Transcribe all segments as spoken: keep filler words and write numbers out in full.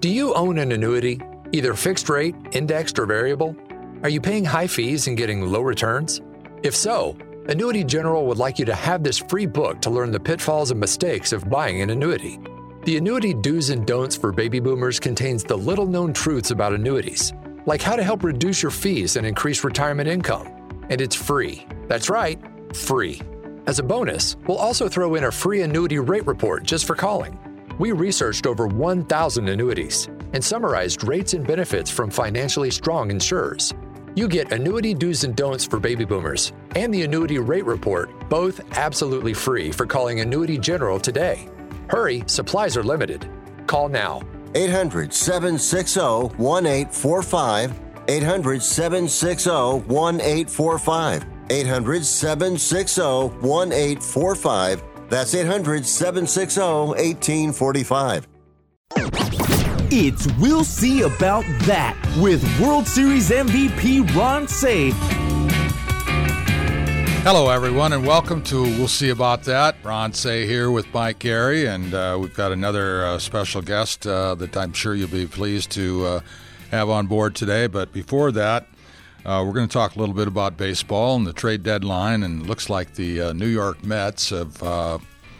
Do you own an annuity, either fixed rate, indexed, or variable? Are you paying high fees and getting low returns? If so, Annuity General would like you to have this free book to learn the pitfalls and mistakes of buying an annuity. The Annuity Do's and Don'ts for Baby Boomers contains the little-known truths about annuities, like how to help reduce your fees and increase retirement income. And it's free. That's right, free. As a bonus, we'll also throw in a free annuity rate report just for calling. We researched over one thousand annuities and summarized rates and benefits from financially strong insurers. You get Annuity Do's and Don'ts for Baby Boomers and the Annuity Rate Report, both absolutely free for calling Annuity General today. Hurry, supplies are limited. Call now. eight hundred, seven six zero, one eight four five. eight hundred, seven six zero, one eight four five. eight hundred, seven six zero, one eight four five. That's eight hundred, seven six zero, one eight four five. It's We'll See About That with World Series M V P Ron Cey. Hello, everyone, and welcome to We'll See About That. Ron Cey here with Mike Gary, and uh, we've got another uh, special guest uh, that I'm sure you'll be pleased to uh, have on board today. But before that, uh, we're going to talk a little bit about baseball and the trade deadline, and it looks like the uh, New York Mets have uh,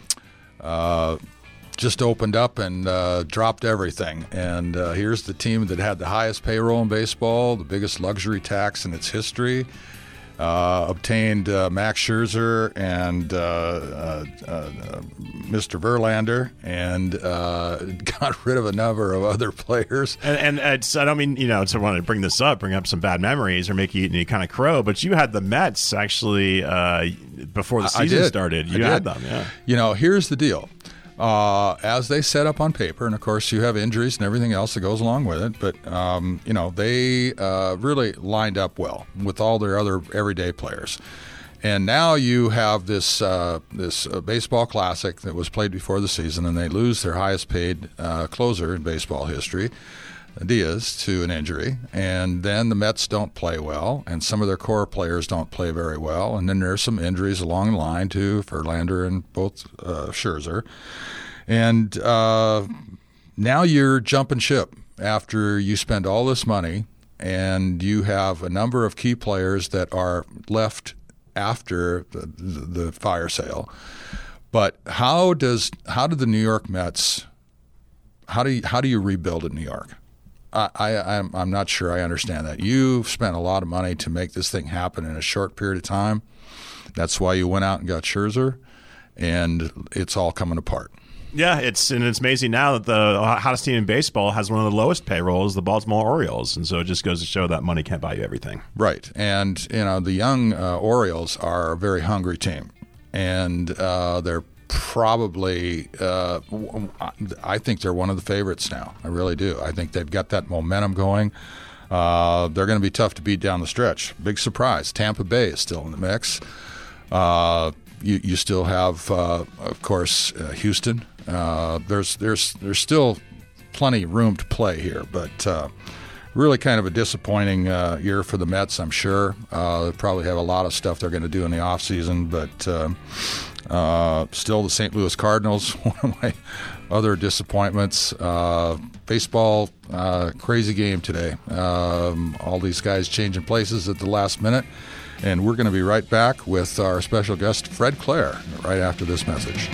uh, just opened up and uh, dropped everything. And uh, here's the team that had the highest payroll in baseball, the biggest luxury tax in its history, uh, obtained uh, Max Scherzer and uh, uh, uh, Mister Verlander, and uh, got rid of a number of other players. And, and it's, I don't mean, you know, to want to bring this up, bring up some bad memories or make you any kind of crow, but you had the Mets actually uh, before the season I did. started. You I had did. them, yeah. You know, here's the deal. Uh, as they set up on paper, and of course you have injuries and everything else that goes along with it, but um, you know, they uh, really lined up well with all their other everyday players. And now you have this uh, this uh, baseball classic that was played before the season, and they lose their highest paid uh, closer in baseball history, Diaz, to an injury. And then the Mets don't play well, and some of their core players don't play very well. And then there's some injuries along the line to Verlander and both uh, Scherzer. And uh, now you're jumping ship after you spend all this money, and you have a number of key players that are left after the, the, the fire sale. But how does how do the New York Mets how do you, how do you rebuild in New York? I, I, I'm, I'm not sure I understand that. You've spent a lot of money to make this thing happen in a short period of time. That's why you went out and got Scherzer, and it's all coming apart. Yeah, it's and it's amazing now that the hottest team in baseball has one of the lowest payrolls, the Baltimore Orioles, and so it just goes to show that money can't buy you everything. Right, and you know the young uh, Orioles are a very hungry team, and uh, they're probably uh, I think they're one of the favorites now. I really do. I think they've got that momentum going. Uh, they're going to be tough to beat down the stretch. Big surprise. Tampa Bay is still in the mix. Uh, you, you still have, uh, of course, uh, Houston. Uh, there's there's there's still plenty of room to play here, but uh, really kind of a disappointing uh, year for the Mets, I'm sure. Uh, they probably have a lot of stuff they're going to do in the offseason, but uh, uh, still the Saint Louis Cardinals, one of my other disappointments. Uh, baseball, uh, crazy game today. Um, all these guys changing places at the last minute. And we're going to be right back with our special guest, Fred Claire, right after this message.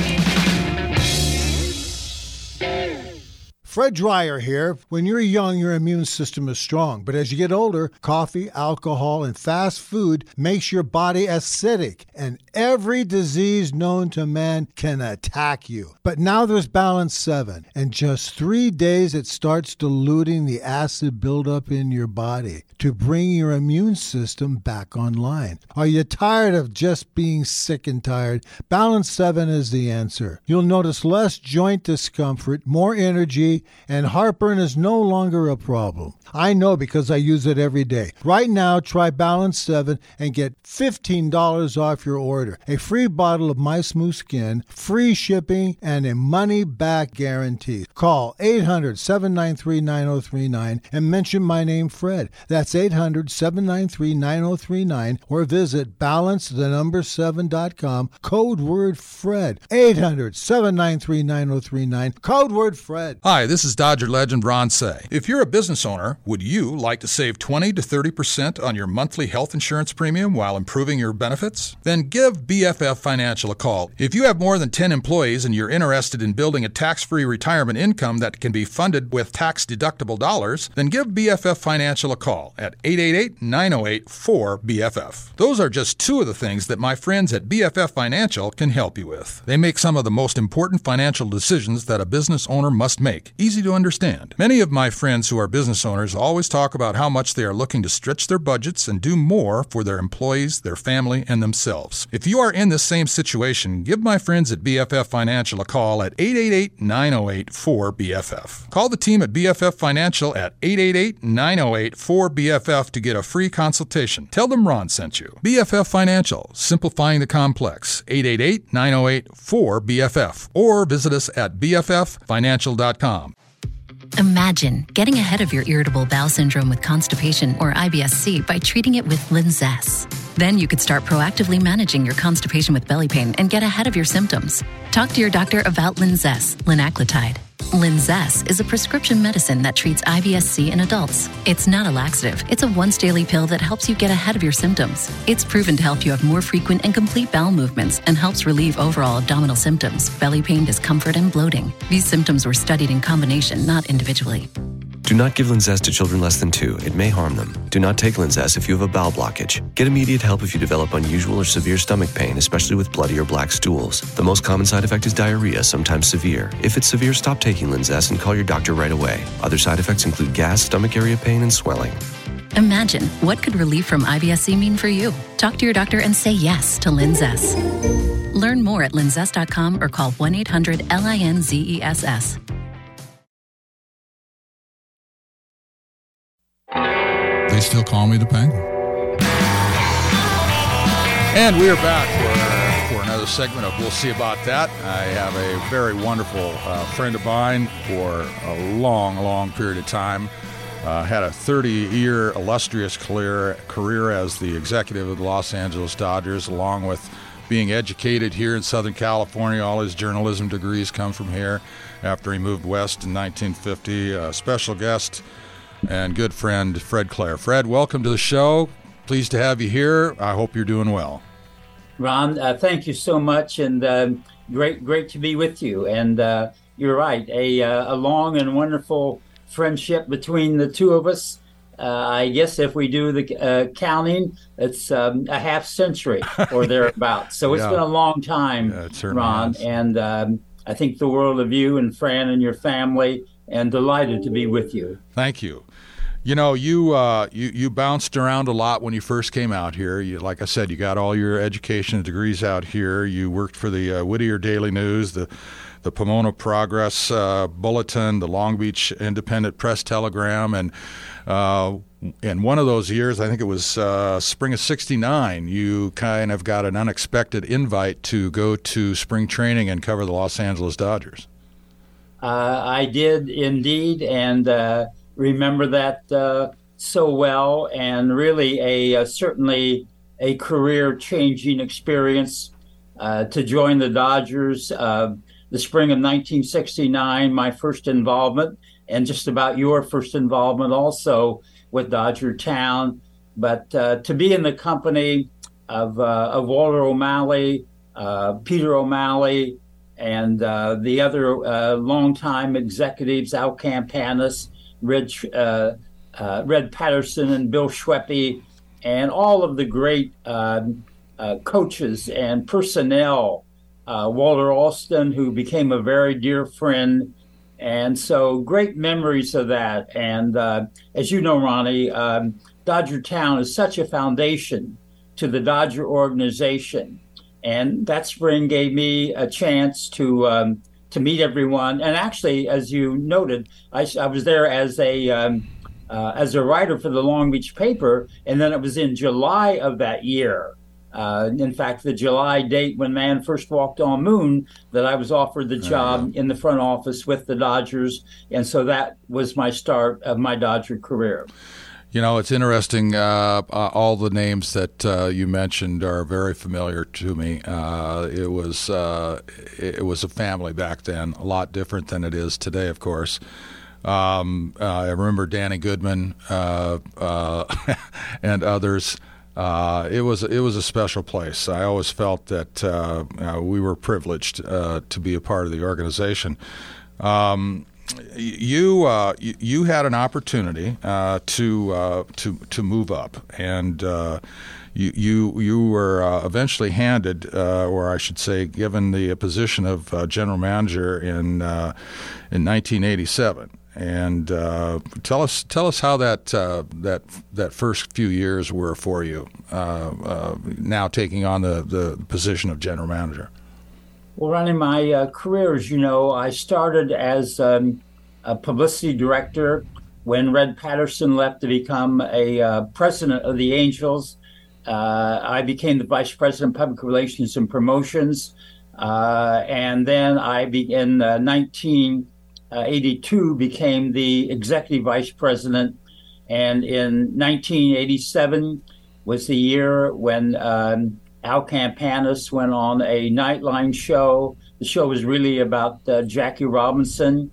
Fred Dreyer here. When you're young, your immune system is strong. But as you get older, coffee, alcohol, and fast food makes your body acidic. And every disease known to man can attack you. But now there's Balance seven. In just three days, it starts diluting the acid buildup in your body to bring your immune system back online. Are you tired of just being sick and tired? Balance seven is the answer. You'll notice less joint discomfort, more energy, and heartburn is no longer a problem. I know because I use it every day. Right now, try Balance seven and get fifteen dollars off your order, a free bottle of My Smooth Skin, free shipping, and a money-back guarantee. Call eight hundred, seven nine three, nine oh three nine and mention my name, Fred. That's eight hundred, seven nine three, nine oh three nine or visit balance the number seven dot com, code word Fred. eight hundred, seven nine three, nine oh three nine, code word Fred. Hi, this is Dodger legend Ron Say. If you're a business owner, would you like to save twenty to thirty percent on your monthly health insurance premium while improving your benefits? Then give B F F Financial a call. If you have more than ten employees and you're interested in building a tax-free retirement income that can be funded with tax-deductible dollars, then give B F F Financial a call at eight eight eight, nine oh eight, four B F F. Those are just two of the things that my friends at B F F Financial can help you with. They make some of the most important financial decisions that a business owner must make. Easy to understand. Many of my friends who are business owners always talk about how much they are looking to stretch their budgets and do more for their employees, their family, and themselves. If you are in this same situation, give my friends at B F F Financial a call at eight eight eight, nine oh eight, four B F F. Call the team at B F F Financial at eight eight eight, nine oh eight, four B F F to get a free consultation. Tell them Ron sent you. B F F Financial, simplifying the complex. eight eight eight, nine oh eight, four B F F. Or visit us at b f f financial dot com. Imagine getting ahead of your irritable bowel syndrome with constipation or I B S C by treating it with Linzess. Then you could start proactively managing your constipation with belly pain and get ahead of your symptoms. Talk to your doctor about Linzess, linaclotide. Linzess is a prescription medicine that treats I B S C in adults. It's not a laxative. It's a once-daily pill that helps you get ahead of your symptoms. It's proven to help you have more frequent and complete bowel movements and helps relieve overall abdominal symptoms, belly pain, discomfort, and bloating. These symptoms were studied in combination, not individually. Do not give Linzess to children less than two. It may harm them. Do not take Linzess if you have a bowel blockage. Get immediate help if you develop unusual or severe stomach pain, especially with bloody or black stools. The most common side effect is diarrhea, sometimes severe. If it's severe, stop taking Linzess and call your doctor right away. Other side effects include gas, stomach area pain, and swelling. Imagine, what could relief from I B S C mean for you? Talk to your doctor and say yes to Linzess. Learn more at linzess dot com or call one eight hundred L I N Z E S S. They still call me the Penguin. And we are back for, for another segment of We'll See About That. I have a very wonderful uh, friend of mine for a long, long period of time. Uh, had a thirty-year illustrious career, career as the executive of the Los Angeles Dodgers, along with being educated here in Southern California. All his journalism degrees come from here after he moved west in nineteen fifty. A special guest and good friend, Fred Claire. Fred, welcome to the show. Pleased to have you here. I hope you're doing well. Ron, uh, thank you so much, and uh, great great to be with you. And uh, you're right, a, uh, a long and wonderful friendship between the two of us. Uh, I guess if we do the uh, counting, it's um, a half century or thereabouts. So it's yeah. been a long time, yeah, Ron. Has. And um, I think the world of you and Fran and your family, and delighted to be with you. Thank you. You know, you uh, you you bounced around a lot when you first came out here. You, like I said, you got all your education degrees out here. You worked for the uh, Whittier Daily News, the the Pomona Progress uh, Bulletin, the Long Beach Independent Press Telegram, and uh, in one of those years, I think it was uh, spring of sixty-nine, you kind of got an unexpected invite to go to spring training and cover the Los Angeles Dodgers. Uh, I did indeed, and uh, remember that uh, so well, and really a uh, certainly a career-changing experience uh, to join the Dodgers. Uh, the spring of nineteen sixty-nine, my first involvement, and just about your first involvement also with Dodger Town. But uh, to be in the company of, uh, of Walter O'Malley, uh, Peter O'Malley, and uh, the other uh, longtime executives, Al Campanis, Red, uh, uh, Red Patterson, and Bill Schweppe, and all of the great uh, uh, coaches and personnel, uh, Walter Alston, who became a very dear friend. And so great memories of that. And uh, as you know, Ronnie, um, Dodger Town is such a foundation to the Dodger organization. And that spring gave me a chance to um, to meet everyone. And actually, as you noted, I, I was there as a um, uh, as a writer for the Long Beach paper. And then it was in July of that year. Uh, in fact, the July date when man first walked on moon, that I was offered the job in the front office with the Dodgers. And so that was my start of my Dodger career. You know, it's interesting. Uh, uh, all the names that uh, you mentioned are very familiar to me. Uh, it was uh, it was a family back then, a lot different than it is today, of course. Um, uh, I remember Danny Goodman uh, uh, and others. Uh, it was it was a special place. I always felt that uh, uh, we were privileged uh, to be a part of the organization. Um, You uh, you had an opportunity uh, to uh, to to move up, and uh, you you you were uh, eventually handed, uh, or I should say, given the position of uh, general manager in uh, in nineteen eighty-seven. And uh, tell us tell us how that uh, that that first few years were for you. Uh, uh, now taking on the, the position of general manager. Well, running my uh, career, as you know, I started as um, a publicity director when Red Patterson left to become a uh, president of the Angels. Uh, I became the vice president of public relations and promotions. Uh, and then I, be- in uh, nineteen eighty-two, became the executive vice president. And in nineteen eighty-seven was the year when um, Al Campanis went on a Nightline show. The show was really about uh, Jackie Robinson.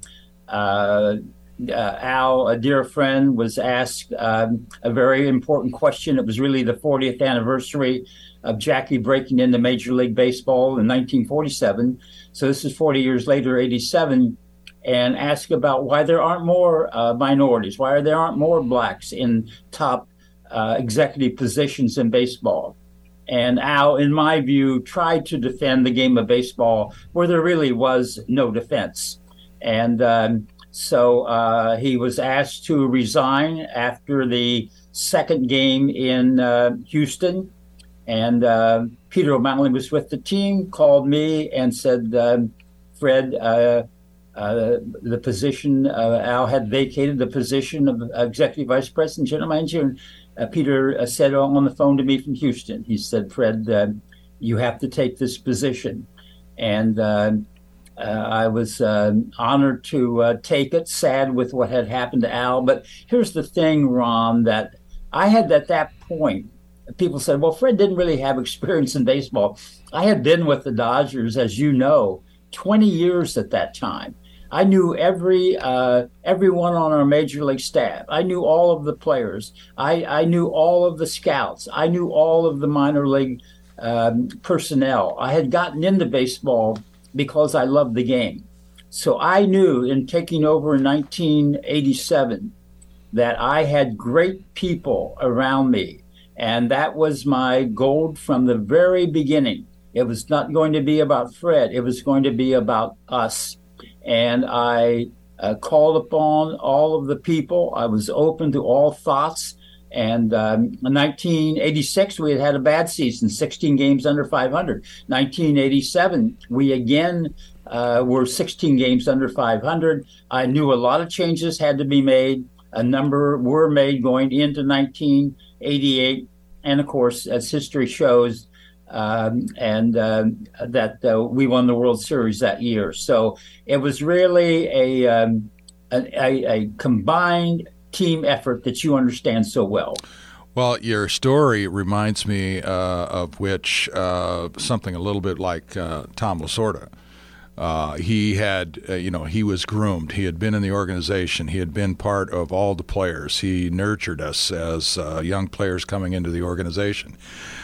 Uh, uh, Al, a dear friend, was asked um, a very important question. It was really the fortieth anniversary of Jackie breaking into Major League Baseball in nineteen forty-seven. So this is forty years later, eighty-seven, and asked about why there aren't more uh, minorities, why there aren't more blacks in top uh, executive positions in baseball. And Al, in my view, tried to defend the game of baseball where there really was no defense. And um, so uh, he was asked to resign after the second game in uh, Houston. And uh, Peter O'Malley was with the team, called me and said, um, Fred, uh, uh, the position, uh, Al had vacated the position of executive vice president, general manager. And uh, Peter uh, said on the phone to me from Houston, he said, Fred, uh, you have to take this position. And uh, uh, I was uh, honored to uh, take it, sad with what had happened to Al. But here's the thing, Ron, that I had at that point, people said, well, Fred didn't really have experience in baseball. I had been with the Dodgers, as you know, twenty years at that time. I knew every uh, everyone on our major league staff. I knew all of the players. I, I knew all of the scouts. I knew all of the minor league um, personnel. I had gotten into baseball because I loved the game. So I knew in taking over in nineteen eighty-seven that I had great people around me. And that was my goal from the very beginning. It was not going to be about Fred. It was going to be about us. And I uh, called upon all of the people. I was open to all thoughts. And um, in nineteen eighty-six, we had had a bad season, sixteen games under five hundred. nineteen eighty-seven, we again uh, were sixteen games under five hundred. I knew a lot of changes had to be made. A number were made going into nineteen eighty-eight. And of course, as history shows, um, and uh, that uh, we won the World Series that year. So it was really a, um, a, a combined team effort that you understand so well. Well, your story reminds me uh, of which uh, something a little bit like uh, Tom Lasorda. Uh, he had, uh, you know, he was groomed. He had been in the organization. He had been part of all the players. He nurtured us as uh, young players coming into the organization.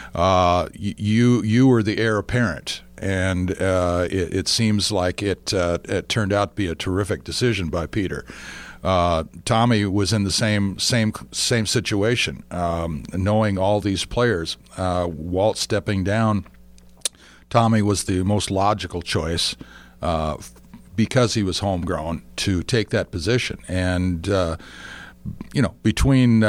Uh, you you were the heir apparent, and uh, it, it seems like it, uh, it turned out to be a terrific decision by Peter. Uh, Tommy was in the same same same situation, um, knowing all these players. Uh, Walt stepping down, Tommy was the most logical choice. Uh, because he was homegrown, to take that position. And, uh, you know, between uh,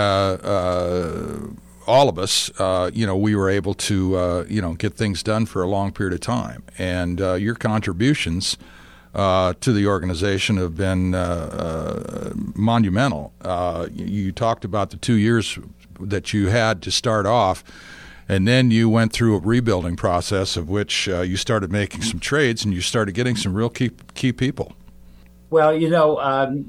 uh, all of us, uh, you know, we were able to, uh, you know, get things done for a long period of time. And uh, your contributions uh, to the organization have been uh, uh, monumental. Uh, you, you talked about the two years that you had to start off. And then you went through a rebuilding process of which uh, you started making some trades and you started getting some real key, key people. Well, you know, um,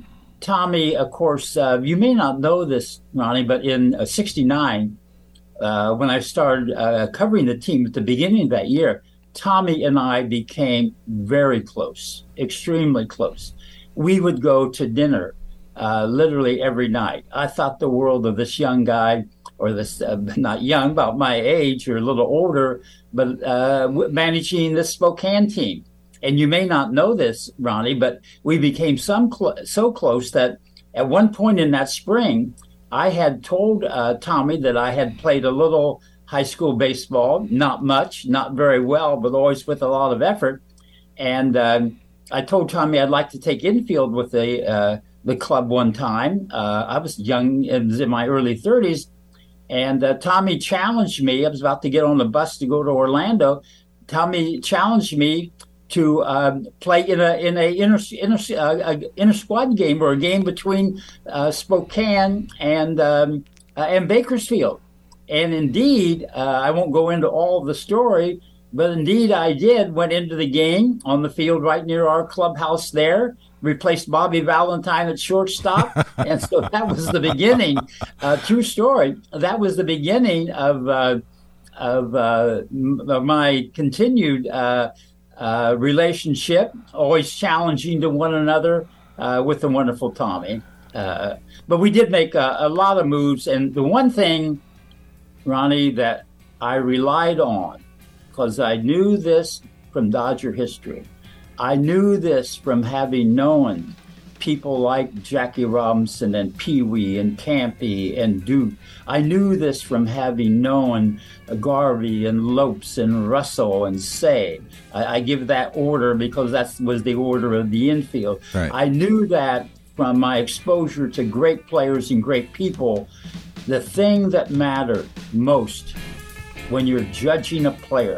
Tommy, of course, uh, you may not know this, Ronnie, but in uh, sixty-nine, uh, when I started uh, covering the team at the beginning of that year, Tommy and I became very close, extremely close. We would go to dinner uh, literally every night. I thought the world of this young guy, or this, uh, not young, about my age or a little older, but uh, managing the Spokane team. And you may not know this, Ronnie, but we became some cl- so close that at one point in that spring, I had told uh, Tommy that I had played a little high school baseball, not much, not very well, but always with a lot of effort. And um, I told Tommy I'd like to take infield with the uh, the club one time. Uh, I was young, it was in my early thirties. And uh, Tommy challenged me. I was about to get on the bus to go to Orlando. Tommy challenged me to uh, play in a in a inter, inter, uh, inter squad game, or a game between uh, Spokane and um, uh, and Bakersfield. And indeed, uh, I won't go into all of the story, but indeed I did. Went into the game on the field right near our clubhouse there. Replaced Bobby Valentine at shortstop, and so that was the beginning. Uh, true story. That was the beginning of uh, of, uh, of my continued uh, uh, relationship, always challenging to one another uh, with the wonderful Tommy. Uh, but we did make a, a lot of moves, and the one thing, Ronnie, that I relied on, because I knew this from Dodger history. I knew this from having known people like Jackie Robinson and Pee Wee and Campy and Duke. I knew this from having known Garvey and Lopes and Russell and Say. I, I give that order because that was the order of the infield. Right. I knew that from my exposure to great players and great people. The thing that mattered most when you're judging a player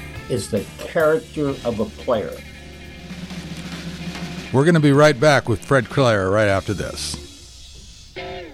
is the character of a player. We're going to be right back with Fred Claire right after this.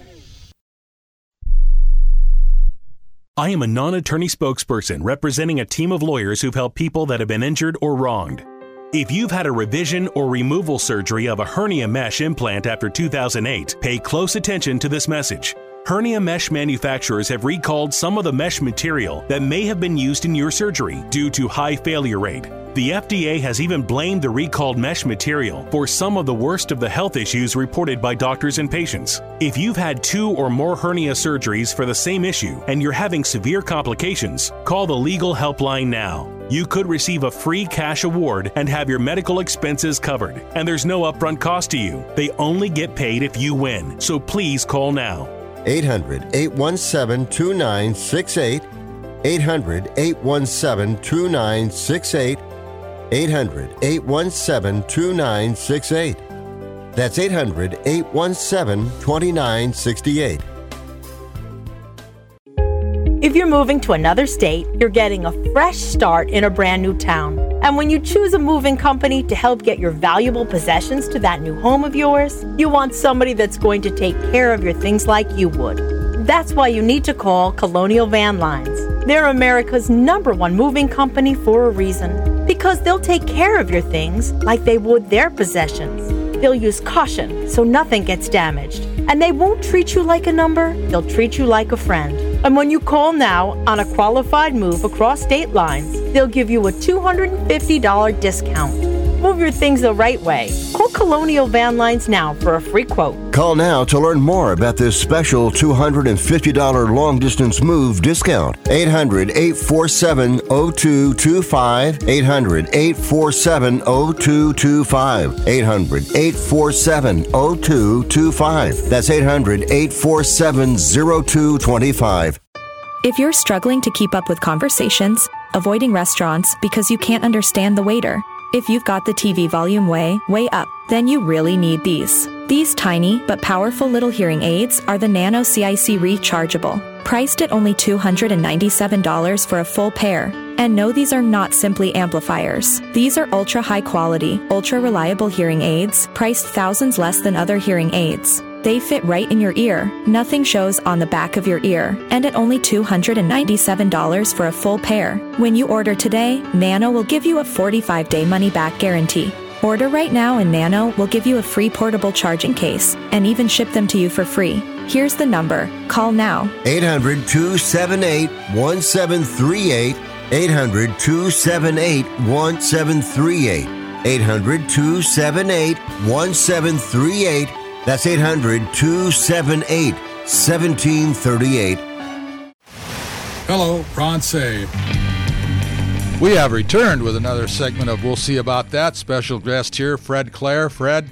I am a non-attorney spokesperson representing a team of lawyers who've helped people that have been injured or wronged. If you've had a revision or removal surgery of a hernia mesh implant after two thousand eight, pay close attention to this message. Hernia mesh manufacturers have recalled some of the mesh material that may have been used in your surgery due to high failure rate. The F D A has even blamed the recalled mesh material for some of the worst of the health issues reported by doctors and patients. If you've had two or more hernia surgeries for the same issue and you're having severe complications, call the legal helpline now. You could receive a free cash award and have your medical expenses covered. And there's no upfront cost to you. They only get paid if you win. So please call now. eight hundred, eight one seven, two nine six eight. eight hundred, eight one seven, two nine six eight. eight hundred, eight one seven, two nine six eight. That's eight hundred, eight one seven, two nine six eight. If you're moving to another state, you're getting a fresh start in a brand new town. And when you choose a moving company to help get your valuable possessions to that new home of yours, you want somebody that's going to take care of your things like you would. That's why you need to call Colonial Van Lines. They're America's number one moving company for a reason. Because they'll take care of your things like they would their possessions. They'll use caution so nothing gets damaged. And they won't treat you like a number, they'll treat you like a friend. And when you call now on a qualified move across state lines, they'll give you a two hundred fifty dollars discount. Move your things the right way. Call Colonial Van Lines now for a free quote. Call now to learn more about this special two hundred fifty dollars long-distance move discount. eight hundred, eight four seven, zero two two five. eight hundred, eight four seven, zero two two five. eight hundred, eight four seven, zero two two five. That's eight hundred, eight four seven, zero two two five. If you're struggling to keep up with conversations, avoiding restaurants because you can't understand the waiter, if you've got the T V volume way, way up, then you really need these. These tiny but powerful little hearing aids are the Nano C I C Rechargeable, priced at only two hundred ninety-seven dollars for a full pair. And no, these are not simply amplifiers. These are ultra high quality, ultra reliable hearing aids, priced thousands less than other hearing aids. They fit right in your ear, nothing shows on the back of your ear, and at only two hundred ninety-seven dollars for a full pair. When you order today, Nano will give you a forty-five day money-back guarantee. Order right now and Nano will give you a free portable charging case and even ship them to you for free. Here's the number. Call now. eight hundred, two seven eight, one seven three eight. eight hundred, two seven eight, one seven three eight. eight hundred, two seven eight, one seven three eight. That's eight hundred, two seven eight, one seven three eight. Hello, Ron Say. We have returned with another segment of We'll See About That. Special guest here, Fred Claire. Fred,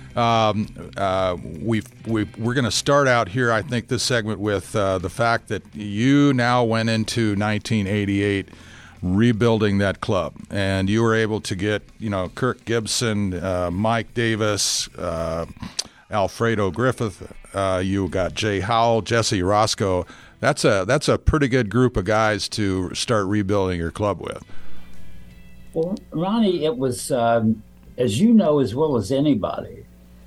um, uh, we've, we've, we're going to start out here, I think, this segment with uh, the fact that you now went into nineteen eighty-eight rebuilding that club, and you were able to get, you know, Kirk Gibson, uh, Mike Davis, uh, Alfredo Griffith. Uh, you got Jay Howell, Jesse Roscoe. That's a that's a pretty good group of guys to start rebuilding your club with. Well, Ronnie, it was, um, as you know as well as anybody,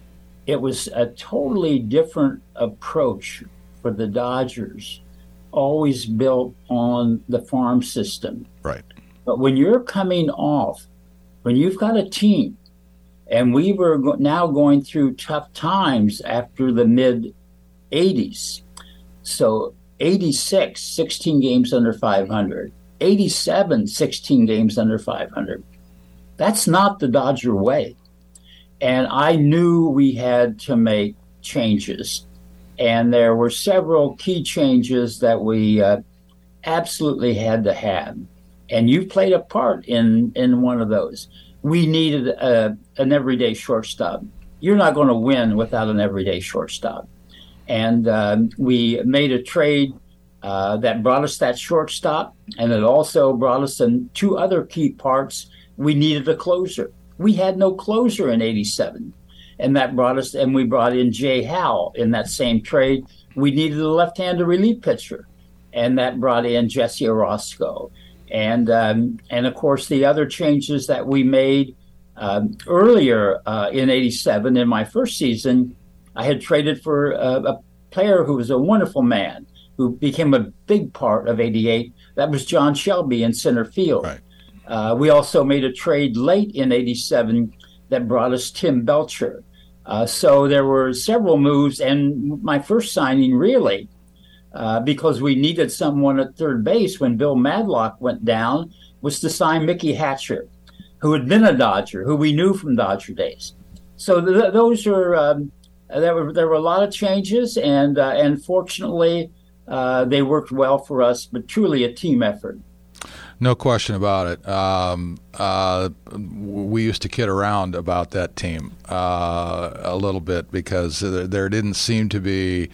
it was a totally different approach for the Dodgers, always built on the farm system. Right. But when you're coming off, when you've got a team, and we were go- now going through tough times after the mid-eighties. So eighty-six, sixteen games under five hundred. eighty-seven, sixteen games under five hundred. That's not the Dodger way. And I knew we had to make changes. And there were several key changes that we uh, absolutely had to have. And you played a part in, in one of those. We needed a, an everyday shortstop. You're not going to win without an everyday shortstop. And um, we made a trade uh, that brought us that shortstop, and it also brought us in two other key parts. We needed a closer. We had no closer in eighty-seven, and that brought us, and we brought in Jay Howell in that same trade. We needed a left-handed relief pitcher, and that brought in Jesse Orozco. And, um, and of course, the other changes that we made um, earlier uh, in eighty-seven, in my first season, I had traded for a, a player who was a wonderful man, who became a big part of eighty-eight. That was John Shelby in center field. Right. Uh, we also made a trade late in eighty-seven that brought us Tim Belcher. Uh, so there were several moves, and my first signing really, uh, because we needed someone at third base when Bill Madlock went down, was to sign Mickey Hatcher, who had been a Dodger, who we knew from Dodger days. So th- those are um, there were there were a lot of changes, and uh, and fortunately uh, they worked well for us. But truly a team effort. No question about it. Um, uh, we used to kid around about that team uh, a little bit because there, there didn't seem to be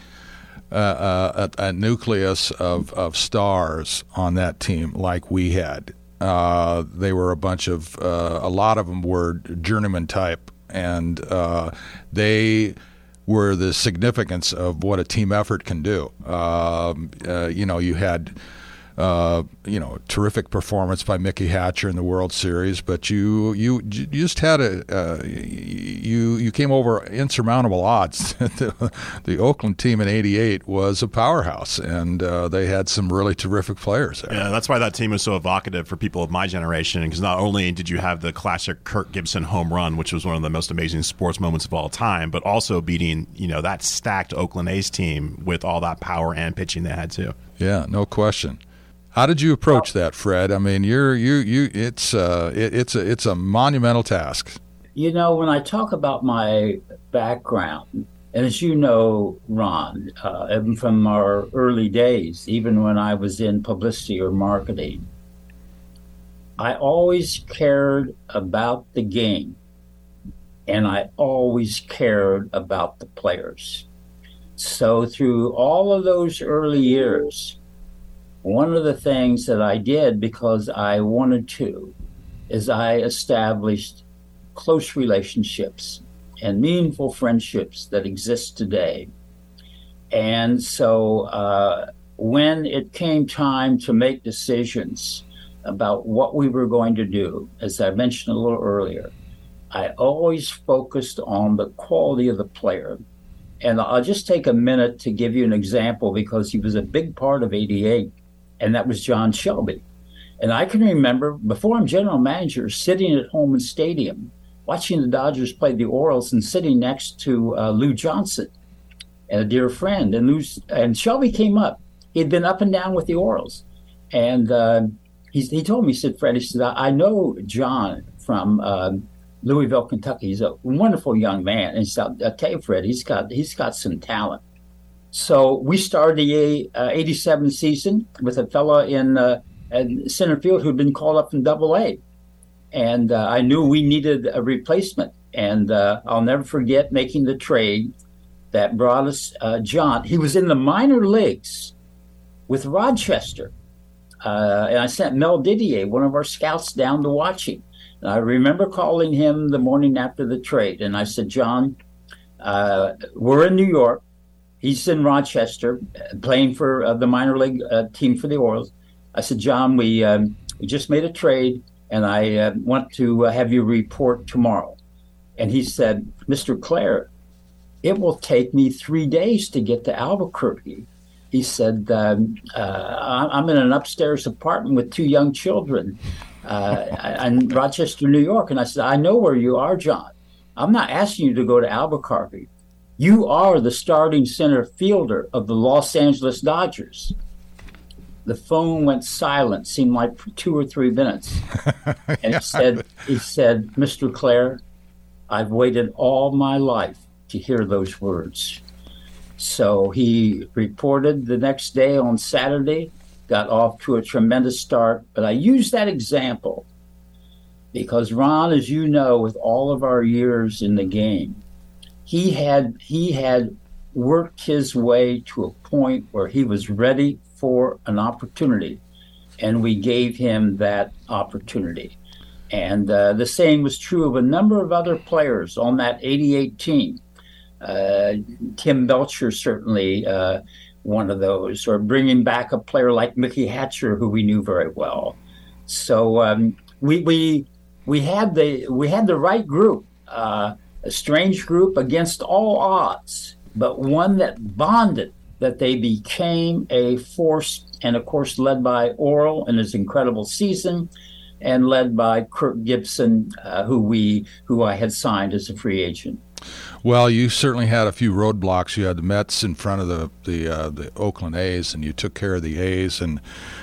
uh, a, a nucleus of, of stars on that team like we had. Uh, they were a bunch of, uh, a lot of them were journeyman type, and uh, they were the significance of what a team effort can do. Um, uh, you know, you had... Uh, you know, terrific performance by Mickey Hatcher in the World Series, but you you, you just had a uh, you you came over insurmountable odds. the, the Oakland team in eighty-eight was a powerhouse, and uh, they had some really terrific players there. Yeah, that's why that team was so evocative for people of my generation, because not only did you have the classic Kirk Gibson home run, which was one of the most amazing sports moments of all time, but also beating, you know, that stacked Oakland A's team with all that power and pitching they had too. Yeah, no question. How did you approach that, Fred? I mean, you're you you. It's uh, it, it's a it's a monumental task. You know, when I talk about my background, and as you know, Ron, uh, even from our early days, even when I was in publicity or marketing, I always cared about the game, and I always cared about the players. So through all of those early years, one of the things that I did because I wanted to is I established close relationships and meaningful friendships that exist today. And so uh, when it came time to make decisions about what we were going to do, as I mentioned a little earlier, I always focused on the quality of the player. And I'll just take a minute to give you an example because he was a big part of eighty-eight. And that was John Shelby. And I can remember, before I'm general manager, sitting at Holman Stadium watching the Dodgers play the Orioles and sitting next to uh, Lou Johnson, a dear friend. And Lou's, and Shelby came up. He'd been up and down with the Orioles. And uh, he, he told me, he said, Fred, he said, I know John from uh, Louisville, Kentucky. He's a wonderful young man. And he said, I'll tell you, Fred, he's got, he's got some talent. So we started the uh, eighty-seven season with a fella in, uh, in center field who'd been called up from Double A. And uh, I knew we needed a replacement. And uh, I'll never forget making the trade that brought us uh, John. He was in the minor leagues with Rochester. Uh, and I sent Mel Didier, one of our scouts, down to watch him. And I remember calling him the morning after the trade. And I said, John, uh, we're in New York. He's in Rochester playing for uh, the minor league uh, team for the Orioles. I said, John, we, um, we just made a trade, and I uh, want to uh, have you report tomorrow. And he said, Mister Clare, it will take me three days to get to Albuquerque. He said, um, uh, I'm in an upstairs apartment with two young children uh, in Rochester, New York. And I said, I know where you are, John. I'm not asking you to go to Albuquerque. You are the starting center fielder of the Los Angeles Dodgers. The phone went silent, seemed like for two or three minutes. And he said, he said, Mister Clare, I've waited all my life to hear those words. So he reported the next day on Saturday, got off to a tremendous start. But I use that example because Ron, as you know, with all of our years in the game, he had he had worked his way to a point where he was ready for an opportunity, and we gave him that opportunity. And uh, the same was true of a number of other players on that eighty-eight team. Uh, Tim Belcher, certainly uh, one of those, or bringing back a player like Mickey Hatcher, who we knew very well. So um, we we we had the we had the right group. Uh, A strange group against all odds, but one that bonded, that they became a force, and of course led by Orel in his incredible season, and led by Kirk Gibson, uh, who we who I had signed as a free agent. Well, you certainly had a few roadblocks. You had the Mets in front of the the, uh, the Oakland A's, and you took care of the A's, and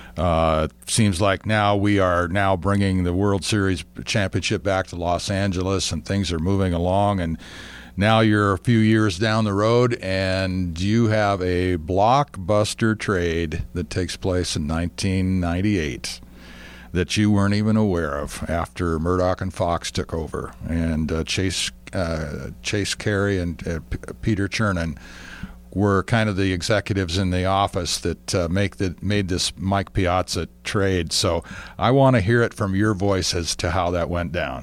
Uh, it seems like now we are now bringing the World Series championship back to Los Angeles, and things are moving along. And now you're a few years down the road, and you have a blockbuster trade that takes place in nineteen ninety-eight that you weren't even aware of after Murdoch and Fox took over, and uh, Chase uh, Chase Carey and uh, P- Peter Chernin were kind of the executives in the office that uh, make the, made this Mike Piazza trade. So I want to hear it from your voice as to how that went down.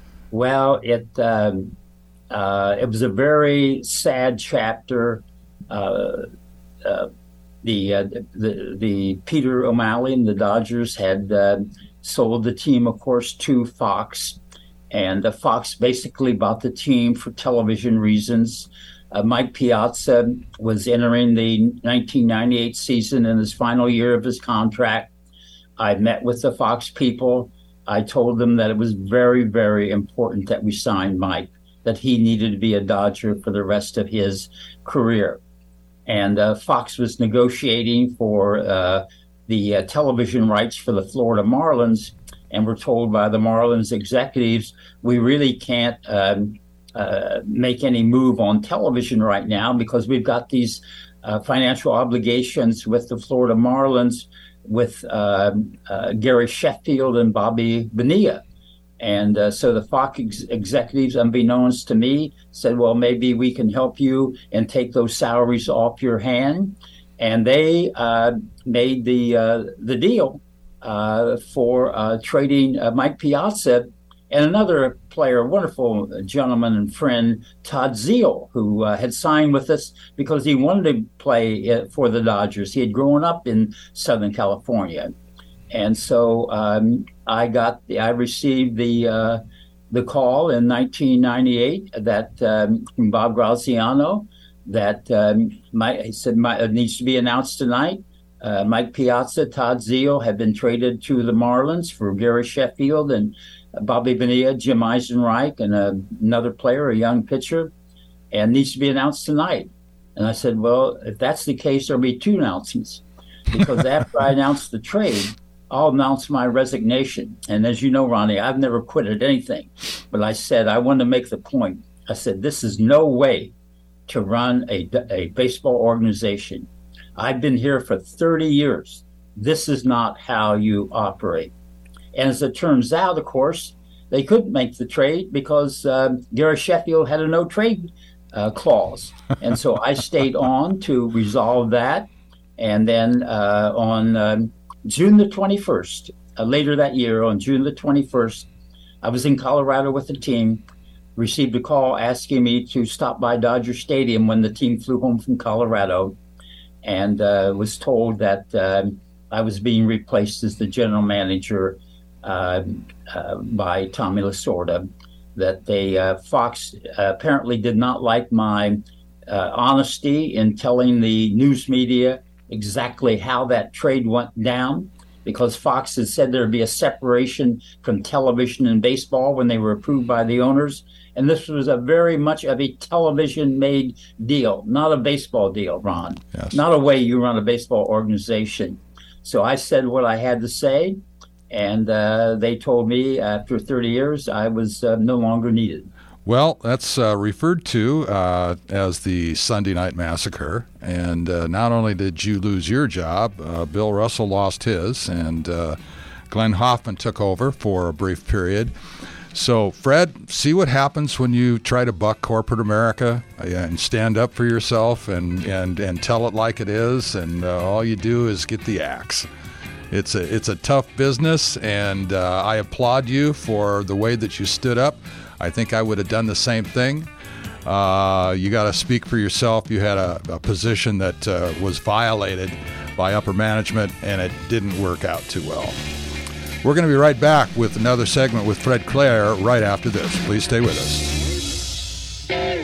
Well, it um, uh, it was a very sad chapter. Uh, uh, the, uh, the the Peter O'Malley and the Dodgers had uh, sold the team, of course, to Fox, and uh, Fox basically bought the team for television reasons. Uh, Mike Piazza was entering the nineteen ninety-eight season in his final year of his contract. I met with the Fox people. I told them that it was very, very important that we signed Mike, that he needed to be a Dodger for the rest of his career. And uh, Fox was negotiating for uh, the uh, television rights for the Florida Marlins, and we're told by the Marlins executives, we really can't um, Uh, make any move on television right now because we've got these uh, financial obligations with the Florida Marlins, with uh, uh, Gary Sheffield and Bobby Bonilla. And uh, so the Fox ex- executives, unbeknownst to me, said, well, maybe we can help you and take those salaries off your hand. And they uh, made the, uh, the deal uh, for uh, trading uh, Mike Piazza and another player, a wonderful gentleman and friend, Todd Zeile, who uh, had signed with us because he wanted to play for the Dodgers. He had grown up in Southern California. And so um, I got, the, I received the uh, the call in nineteen ninety-eight that um, from Bob Graziano that um, my, he said my, it needs to be announced tonight. Uh, Mike Piazza, Todd Zeile had been traded to the Marlins for Gary Sheffield and Bobby Bonilla, Jim Eisenreich, and uh, another player, a young pitcher, and needs to be announced tonight. And I said, well, if that's the case, there'll be two announcements. Because after I announce the trade, I'll announce my resignation. And as you know, Ronnie, I've never quit at anything. But I said, I want to make the point. I said, this is no way to run a, a baseball organization. I've been here for thirty years. This is not how you operate. And as it turns out, of course, they couldn't make the trade because um, Gary Sheffield had a no-trade uh, clause. And so I stayed on to resolve that. And then uh, on um, June the twenty-first, uh, later that year, on June the twenty-first, I was in Colorado with the team, received a call asking me to stop by Dodger Stadium when the team flew home from Colorado, and uh, was told that uh, I was being replaced as the general manager uh, uh, by Tommy Lasorda, that they uh, Fox uh, apparently did not like my uh, honesty in telling the news media exactly how that trade went down, because Fox had said there'd be a separation from television and baseball when they were approved by the owners. And this was a very much of a television-made deal, not a baseball deal, Ron. Yes. Not a way you run a baseball organization. So I said what I had to say, and uh, they told me after thirty years I was uh, no longer needed. Well, that's uh, referred to uh, as the Sunday Night Massacre. And uh, not only did you lose your job, uh, Bill Russell lost his, and uh, Glenn Hoffman took over for a brief period. So, Fred, see what happens when you try to buck corporate America and stand up for yourself and, and, and tell it like it is, and uh, all you do is get the axe. It's a, it's a tough business, and uh, I applaud you for the way that you stood up. I think I would have done the same thing. Uh, you got to speak for yourself. You had a, a position that uh, was violated by upper management, and it didn't work out too well. We're going to be right back with another segment with Fred Claire right after this. Please stay with us.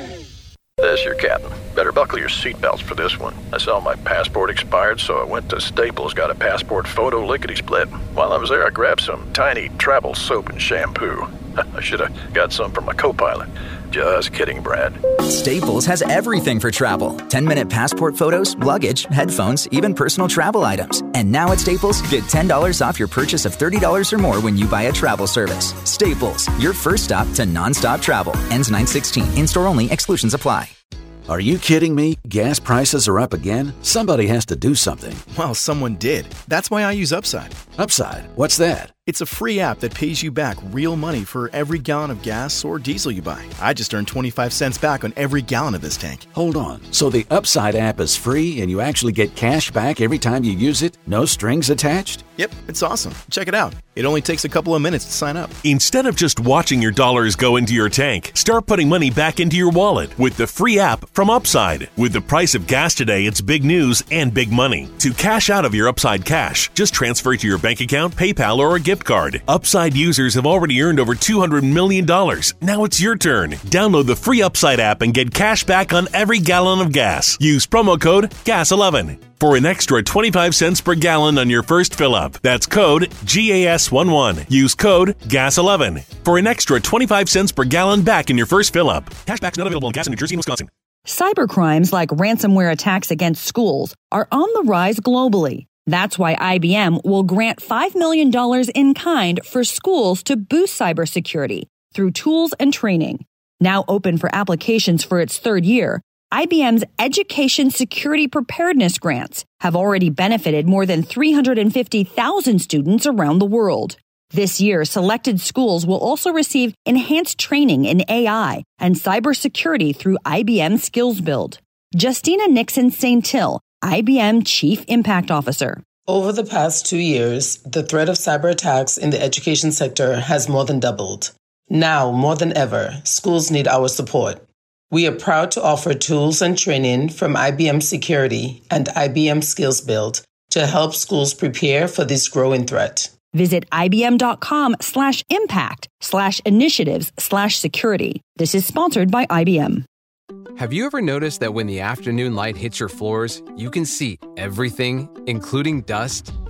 This your captain. Better buckle your seatbelts for this one. I saw my passport expired, so I went to Staples, got a passport photo lickety-split. While I was there, I grabbed some tiny travel soap and shampoo. I should have got some for my co-pilot. Just kidding, Brad. Staples has everything for travel. ten-minute passport photos, luggage, headphones, even personal travel items. And now at Staples, get ten dollars off your purchase of thirty dollars or more when you buy a travel service. Staples, your first stop to nonstop travel. Ends nine sixteen. In-store only. Exclusions apply. Are you kidding me? Gas prices are up again? Somebody has to do something. Well, someone did. That's why I use Upside. Upside? What's that? It's a free app that pays you back real money for every gallon of gas or diesel you buy. I just earned twenty-five cents back on every gallon of this tank. Hold on. So the Upside app is free and you actually get cash back every time you use it? No strings attached? Yep, it's awesome. Check it out. It only takes a couple of minutes to sign up. Instead of just watching your dollars go into your tank, start putting money back into your wallet with the free app from Upside. With the price of gas today, it's big news and big money. To cash out of your Upside cash, just transfer it to your bank account, PayPal, or a gift card. Upside users have already earned over two hundred million dollars. Now it's your turn. Download the free Upside app and get cash back on every gallon of gas. Use promo code G A S eleven for an extra twenty-five cents per gallon on your first fill-up. That's code G A S eleven. Use code G A S eleven for an extra twenty-five cents per gallon back in your first fill-up. Cashback's not available in gas in New Jersey and Wisconsin. Cybercrimes like ransomware attacks against schools are on the rise globally. That's why I B M will grant five million dollars in kind for schools to boost cybersecurity through tools and training. Now open for applications for its third year, I B M's Education Security Preparedness Grants have already benefited more than three hundred fifty thousand students around the world. This year, selected schools will also receive enhanced training in A I and cybersecurity through I B M Skills Build. Justina Nixon-Saintil, I B M Chief Impact Officer. Over the past two years, the threat of cyber attacks in the education sector has more than doubled. Now, more than ever, schools need our support. We are proud to offer tools and training from I B M Security and I B M Skills Build to help schools prepare for this growing threat. Visit ibm.com slash impact slash initiatives slash security. This is sponsored by I B M. Have you ever noticed that when the afternoon light hits your floors, you can see everything, including dust?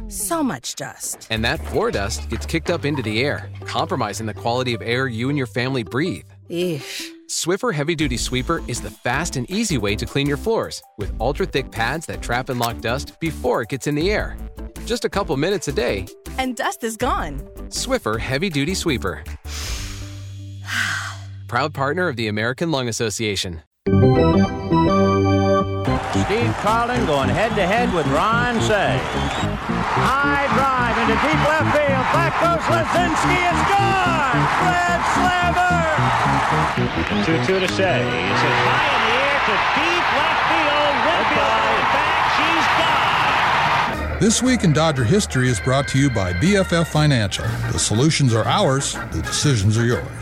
So much dust. And that floor dust gets kicked up into the air, compromising the quality of air you and your family breathe. Eesh. Swiffer Heavy Duty Sweeper is the fast and easy way to clean your floors with ultra-thick pads that trap and lock dust before it gets in the air. Just a couple minutes a day, and dust is gone. Swiffer Heavy Duty Sweeper. Proud partner of the American Lung Association. Steve Carlin going head-to-head with Ron Cey. High drive into deep left field. Back goes Lazinski. It's gone. Fred Slammer. two two to Cey. It's hit high in the air to deep left field. Whitfield back. She's gone. This Week in Dodger History is brought to you by B F F Financial. The solutions are ours. The decisions are yours.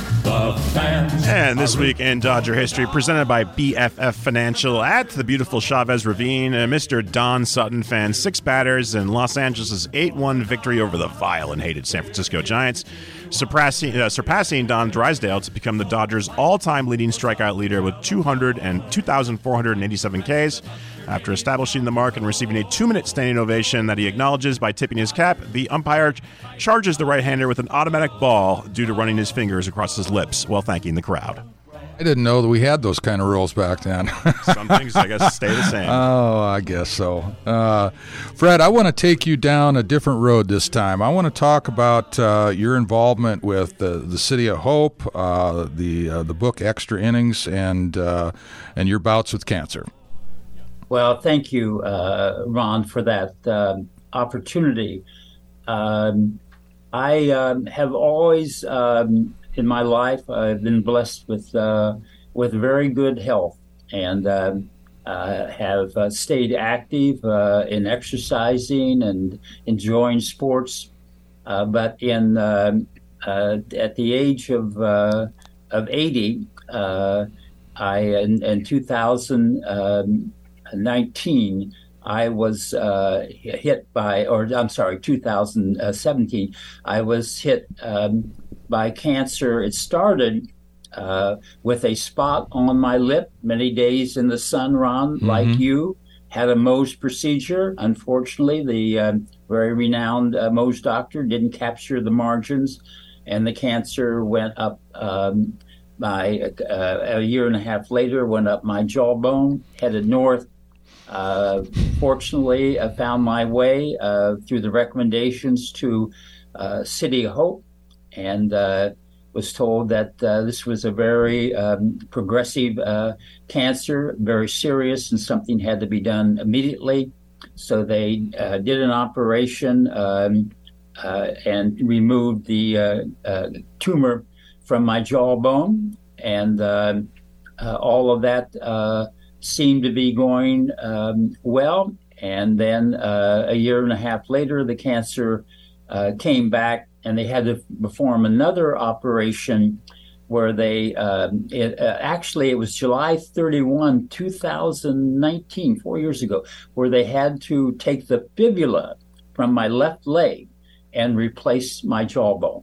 And this week in Dodger history, presented by B F F Financial at the beautiful Chavez Ravine, uh, Mister Don Sutton fans six batters in Los Angeles' eight one victory over the vile and hated San Francisco Giants, surpassing, uh, surpassing Don Drysdale to become the Dodgers' all-time leading strikeout leader with two hundred and two thousand four hundred eighty-seven Ks. After establishing the mark and receiving a two-minute standing ovation that he acknowledges by tipping his cap, the umpire charges the right-hander with an automatic ball due to running his fingers across his lips while thanking the crowd. I didn't know that we had those kind of rules back then. Some things, I guess, stay the same. Oh, I guess so. Uh, Fred, I want to take you down a different road this time. I want to talk about uh, your involvement with the, the City of Hope, uh, the uh, the book Extra Innings, and uh, and your bouts with cancer. Well, thank you, uh, Ron, for that um, opportunity. Um, I um, have always, um, in my life, I've been blessed with uh, with very good health, and um, uh, have uh, stayed active uh, in exercising and enjoying sports. Uh, but in um, uh, at the age of uh, of eighty, uh, I in, in two thousand. Um, nineteen, I was uh, hit by, or I'm sorry, two thousand seventeen, I was hit um, by cancer. It started uh, with a spot on my lip, many days in the sun, Ron, mm-hmm. like you, had a Mohs procedure. Unfortunately, the uh, very renowned uh, Mohs doctor didn't capture the margins, and the cancer went up. Um, my uh, a year and a half later, went up my jawbone, headed north. Uh, fortunately, I found my way uh, through the recommendations to uh, City of Hope, and uh, was told that uh, this was a very um, progressive uh, cancer, very serious, and something had to be done immediately. So they uh, did an operation um, uh, and removed the uh, uh, tumor from my jawbone, and uh, uh, all of that uh, seemed to be going um, well. And then uh, a year and a half later, the cancer uh, came back, and they had to perform another operation where they um, it, uh, actually it was July thirty-first, two thousand nineteen, four years ago, where they had to take the fibula from my left leg and replace my jawbone.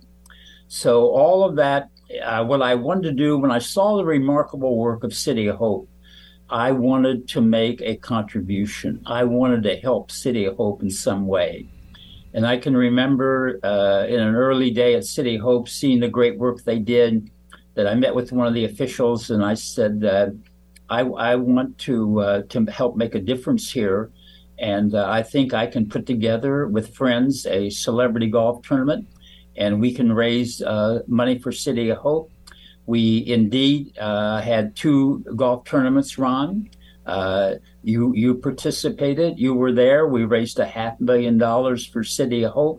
So all of that, uh, what I wanted to do when I saw the remarkable work of City of Hope, I wanted to make a contribution. I wanted to help City of Hope in some way. And I can remember uh, in an early day at City of Hope, seeing the great work they did, that I met with one of the officials, and I said, uh, I, I want to uh, to help make a difference here. And uh, I think I can put together with friends a celebrity golf tournament, and we can raise uh, money for City of Hope. We indeed uh, had two golf tournaments, Ron. Uh, you you participated. You were there. We raised a half million dollars for City of Hope.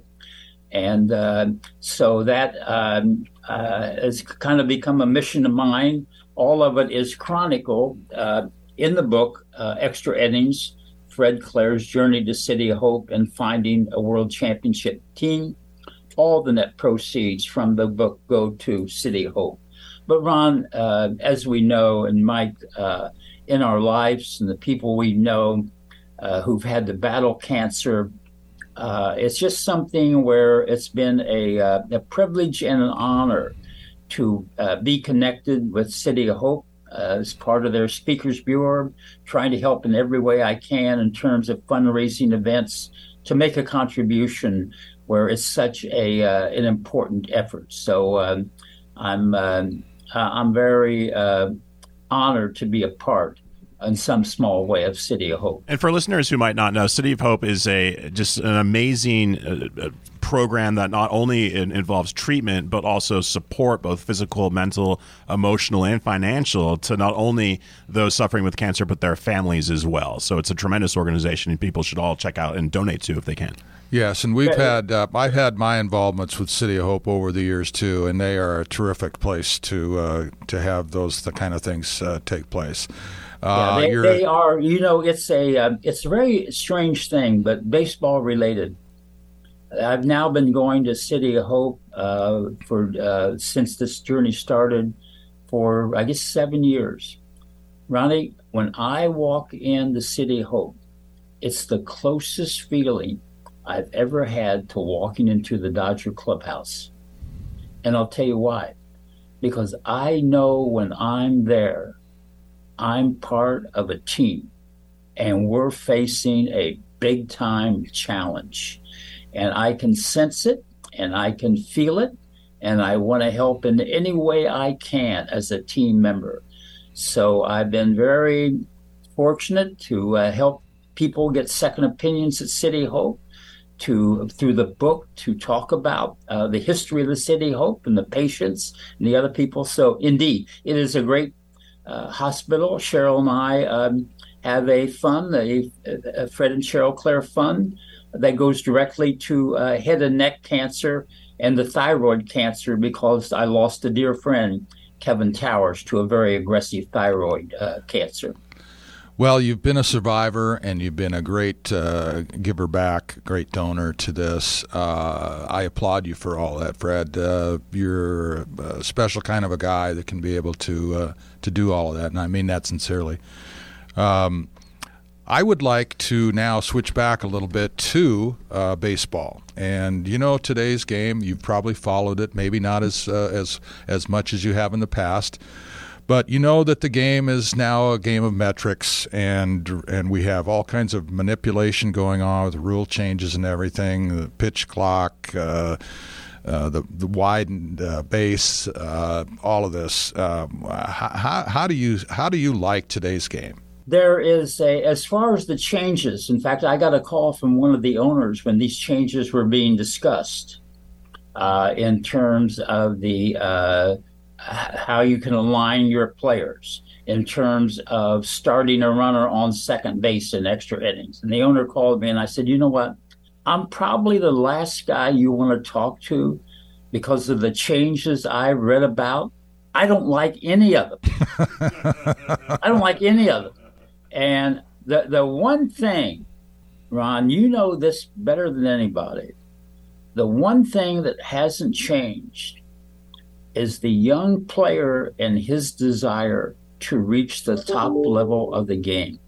And uh, so that um, uh, has kind of become a mission of mine. All of it is chronicled uh, in the book, uh, Extra Innings, Fred Clare's journey to City of Hope and finding a world championship team. All the net proceeds from the book go to City of Hope. But Ron, uh, as we know, and Mike, uh, in our lives and the people we know uh, who've had to battle cancer, uh, it's just something where it's been a, uh, a privilege and an honor to uh, be connected with City of Hope uh, as part of their Speakers Bureau, trying to help in every way I can in terms of fundraising events to make a contribution where it's such a uh, an important effort. So um, I'm um, I'm very uh, honored to be a part in some small way of City of Hope. And for listeners who might not know, City of Hope is a just an amazing uh, program that not only in, involves treatment, but also support, both physical, mental, emotional, and financial, to not only those suffering with cancer, but their families as well. So it's a tremendous organization, and people should all check out and donate to if they can. Yes, and we've had uh, I've had my involvements with City of Hope over the years too, and they are a terrific place to uh, to have those the kind of things uh, take place. Uh, yeah, they, they are. You know, it's a uh, it's a very strange thing, but baseball related. I've now been going to City of Hope uh, for uh, since this journey started for I guess seven years. Ronnie, when I walk in the City of Hope, it's the closest feeling I've ever had to walking into the Dodger clubhouse. And I'll tell you why. Because I know when I'm there, I'm part of a team, and we're facing a big-time challenge. And I can sense it, and I can feel it, and I want to help in any way I can as a team member. So I've been very fortunate to uh, help people get second opinions at City of Hope, to through the book, to talk about uh, the history of the City of Hope and the patients and the other people. So indeed, it is a great uh, hospital. Cheryl and I um, have a fund, a, a Fred and Cheryl Clare Fund, that goes directly to uh, head and neck cancer and the thyroid cancer, because I lost a dear friend, Kevin Towers, to a very aggressive thyroid uh, cancer. Well, you've been a survivor, and you've been a great uh, giver back, great donor to this. Uh, I applaud you for all that, Fred. Uh, you're a special kind of a guy that can be able to uh, to do all of that, and I mean that sincerely. Um, I would like to now switch back a little bit to uh, baseball. And you know, today's game, you've probably followed it, maybe not as uh, as as much as you have in the past. But you know that the game is now a game of metrics, and and we have all kinds of manipulation going on with rule changes and everything, the pitch clock, uh, uh, the the widened uh, base, uh, all of this. Uh, how, how do you how do you like today's game? There is a, as far as the changes, in fact, I got a call from one of the owners when these changes were being discussed uh, in terms of the uh, how you can align your players, in terms of starting a runner on second base in extra innings. And the owner called me and I said, you know what? I'm probably the last guy you want to talk to because of the changes I read about. I don't like any of them. I don't like any of them. And the the one thing, Ron, you know this better than anybody, the one thing that hasn't changed is the young player and his desire to reach the top level of the game.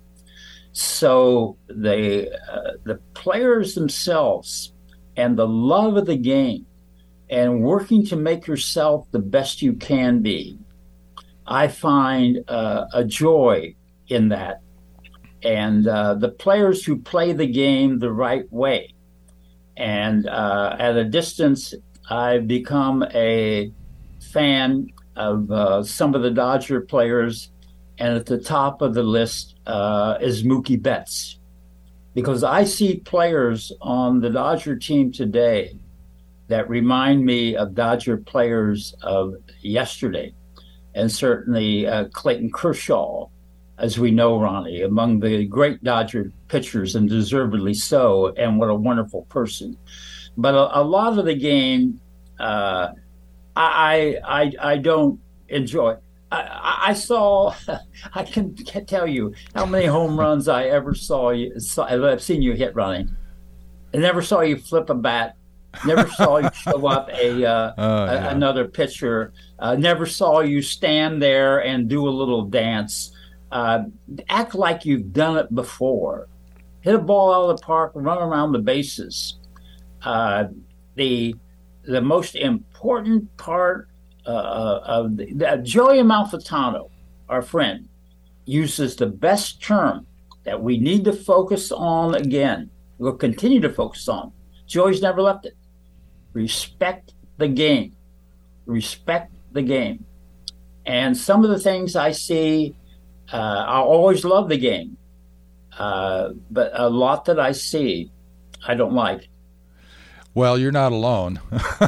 So the uh, the players themselves and the love of the game and working to make yourself the best you can be, I find uh, a joy in that. And uh, the players who play the game the right way. And uh, at a distance, I've become a fan of uh, some of the Dodger players. And at the top of the list uh, is Mookie Betts. Because I see players on the Dodger team today that remind me of Dodger players of yesterday. And certainly uh, Clayton Kershaw, as we know, Ronnie, among the great Dodger pitchers, and deservedly so, and what a wonderful person. But a, a lot of the game, uh, I, I I don't enjoy. I, I saw, I can tell you how many home runs I ever saw you. Saw, I've seen you hit, Ronnie. I never saw you flip a bat. Never saw you show up a, uh, oh, yeah. a another pitcher. Uh, never saw you stand there and do a little dance. Uh, act like you've done it before. Hit a ball out of the park, run around the bases. Uh, the the most important part uh, of the, the Joey Amalfitano, our friend, uses the best term that we need to focus on again, we'll continue to focus on. Joey's never left it. Respect the game. Respect the game. And some of the things I see, uh, I always love the game. Uh, but a lot that I see, I don't like. Well, you're not alone.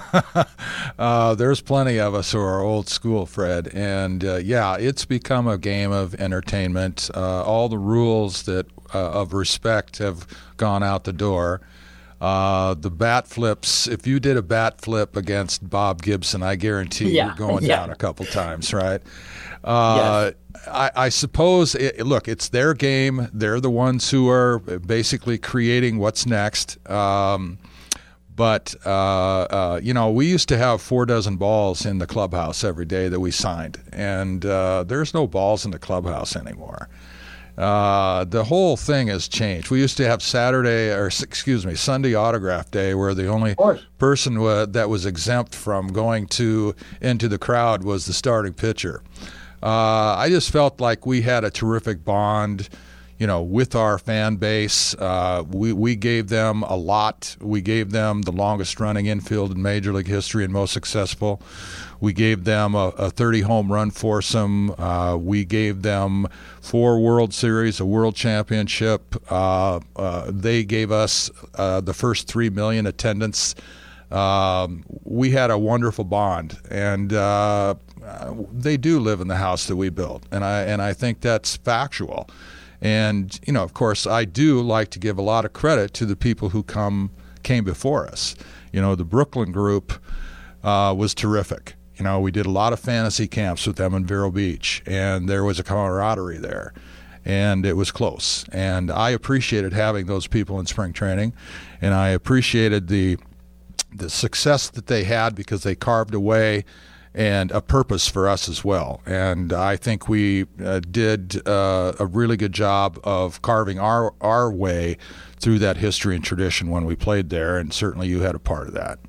uh, there's plenty of us who are old school, Fred. And, uh, yeah, it's become a game of entertainment. Uh, all the rules that uh, of respect have gone out the door. Uh, the bat flips, if you did a bat flip against Bob Gibson, I guarantee Yeah, you're going yeah. down a couple times, right? Uh, yes. I, I suppose, it, look, it's their game. They're the ones who are basically creating what's next. Um, but, uh, uh, you know, we used to have four dozen balls in the clubhouse every day that we signed, and uh, there's no balls in the clubhouse anymore. Uh, the whole thing has changed. We used to have Saturday, or excuse me, Sunday autograph day, where the only person w- that was exempt from going to into the crowd was the starting pitcher. Uh, I just felt like we had a terrific bond, you know, with our fan base. Uh, we we gave them a lot. We gave them the longest running infield in Major League history and most successful. We gave them a, a thirty home run foursome. Uh, we gave them four World Series, a World Championship. Uh, uh, they gave us uh, the first three million attendance. Um, we had a wonderful bond, and uh, they do live in the house that we built, and I and I think that's factual. And you know, of course, I do like to give a lot of credit to the people who come came before us. You know, the Brooklyn group uh, was terrific. You know, we did a lot of fantasy camps with them in Vero Beach, and there was a camaraderie there, and it was close. And I appreciated having those people in spring training, and I appreciated the the success that they had because they carved away and a purpose for us as well. And I think we uh, did uh, a really good job of carving our our way through that history and tradition when we played there, and certainly you had a part of that.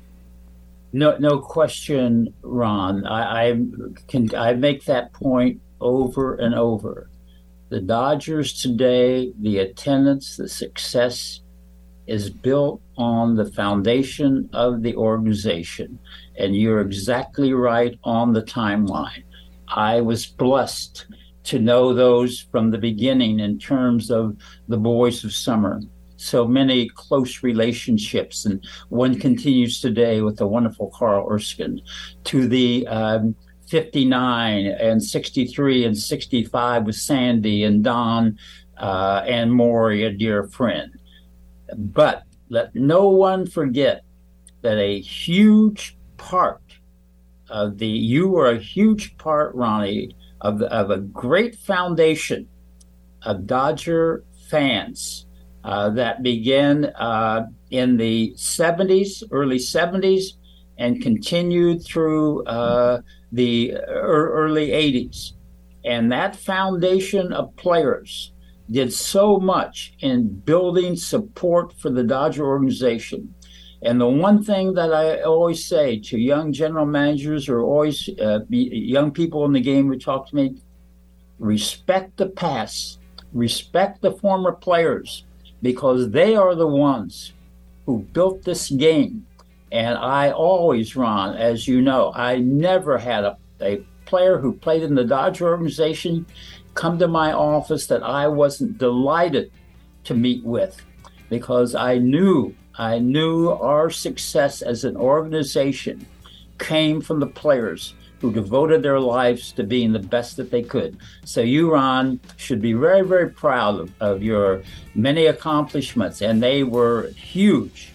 No, no question, Ron. I, I can I make that point over and over. The Dodgers today, the attendance, the success is built on the foundation of the organization. And you're exactly right on the timeline. I was blessed to know those from the beginning in terms of the Boys of Summer. So many close relationships, and one continues today with the wonderful Carl Erskine, to the um, fifty-nine and sixty-three and sixty-five with Sandy and Don uh, and Maury, a dear friend. But let no one forget that a huge part of the, you were a huge part, Ronnie, of, of a great foundation of Dodger fans uh, that began uh, in the seventies, early seventies, and continued through uh, the early eighties. And that foundation of players did so much in building support for the Dodger organization. And the one thing that I always say to young general managers or always uh, young people in the game who talk to me, respect the past, respect the former players, because they are the ones who built this game. And I always, Ron, as you know, I never had a, a player who played in the Dodger organization come to my office that I wasn't delighted to meet with, because I knew, I knew our success as an organization came from the players who devoted their lives to being the best that they could. So you, Ron, should be very, very proud of, of your many accomplishments, and they were huge.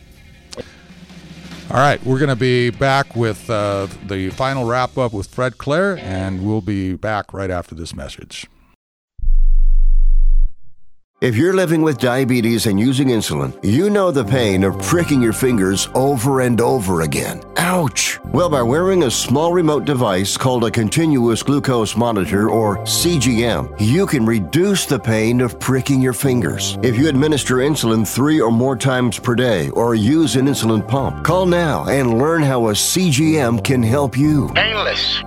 All right, we're going to be back with uh, the final wrap-up with Fred Claire, and we'll be back right after this message. If you're living with diabetes and using insulin, you know the pain of pricking your fingers over and over again. Ouch! Well, by wearing a small remote device called a continuous glucose monitor, or C G M, you can reduce the pain of pricking your fingers. If you administer insulin three or more times per day or use an insulin pump, call now and learn how a C G M can help you. Painless. No more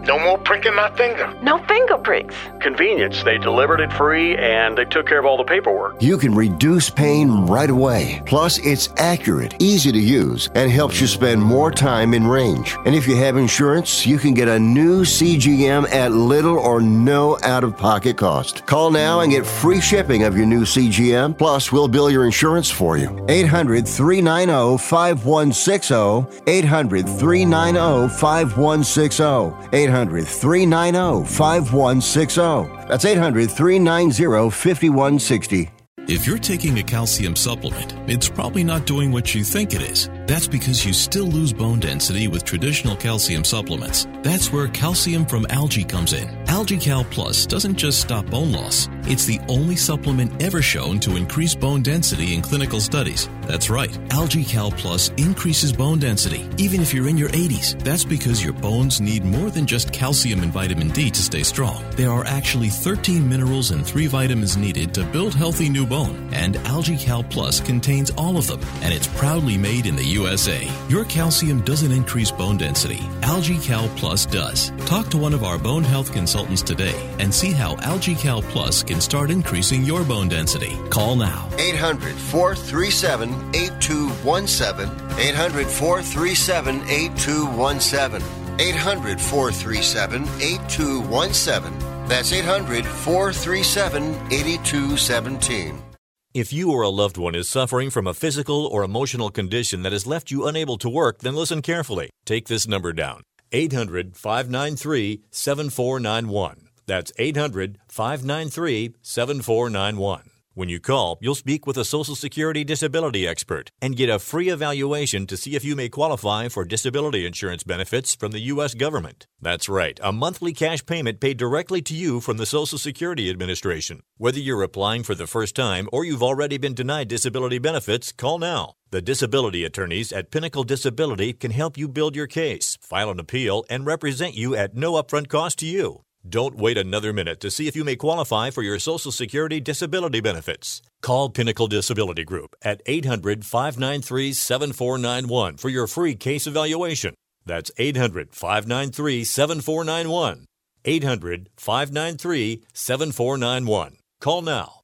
pricking my finger. No finger pricks. Convenience. They delivered it free and they took care of all the paperwork. You can reduce pain right away. Plus, it's accurate, easy to use, and helps you spend more time in range. And if you have insurance, you can get a new C G M at little or no out-of-pocket cost. Call now and get free shipping of your new C G M. Plus, we'll bill your insurance for you. eight hundred, three nine zero, five one six zero. eight hundred, three nine zero, five one six zero. eight hundred, three nine zero, five one six zero. That's eight hundred, three nine zero, five one six zero. If you're taking a calcium supplement, it's probably not doing what you think it is. That's because you still lose bone density with traditional calcium supplements. That's where calcium from algae comes in. AlgaeCal Plus doesn't just stop bone loss. It's the only supplement ever shown to increase bone density in clinical studies. That's right. AlgaeCal Plus increases bone density, even if you're in your eighties. That's because your bones need more than just calcium and vitamin D to stay strong. There are actually thirteen minerals and three vitamins needed to build healthy new bones. And AlgaeCal Plus contains all of them, and it's proudly made in the U S A. Your calcium doesn't increase bone density. AlgaeCal Plus does. Talk to one of our bone health consultants today and see how AlgaeCal Plus can start increasing your bone density. Call now. eight hundred, four three seven, eight two one seven. eight hundred, four three seven, eight two one seven. eight hundred, four three seven, eight two one seven. That's eight hundred, four three seven, eight two one seven. If you or a loved one is suffering from a physical or emotional condition that has left you unable to work, then listen carefully. Take this number down. eight hundred, five nine three, seven four nine one. That's eight hundred, five nine three, seven four nine one. When you call, you'll speak with a Social Security disability expert and get a free evaluation to see if you may qualify for disability insurance benefits from the U S government. That's right, a monthly cash payment paid directly to you from the Social Security Administration. Whether you're applying for the first time or you've already been denied disability benefits, call now. The disability attorneys at Pinnacle Disability can help you build your case, file an appeal, and represent you at no upfront cost to you. Don't wait another minute to see if you may qualify for your Social Security disability benefits. Call Pinnacle Disability Group at eight hundred, five nine three, seven four nine one for your free case evaluation. That's eight hundred, five nine three, seven four nine one. eight hundred, five nine three, seven four nine one. Call now.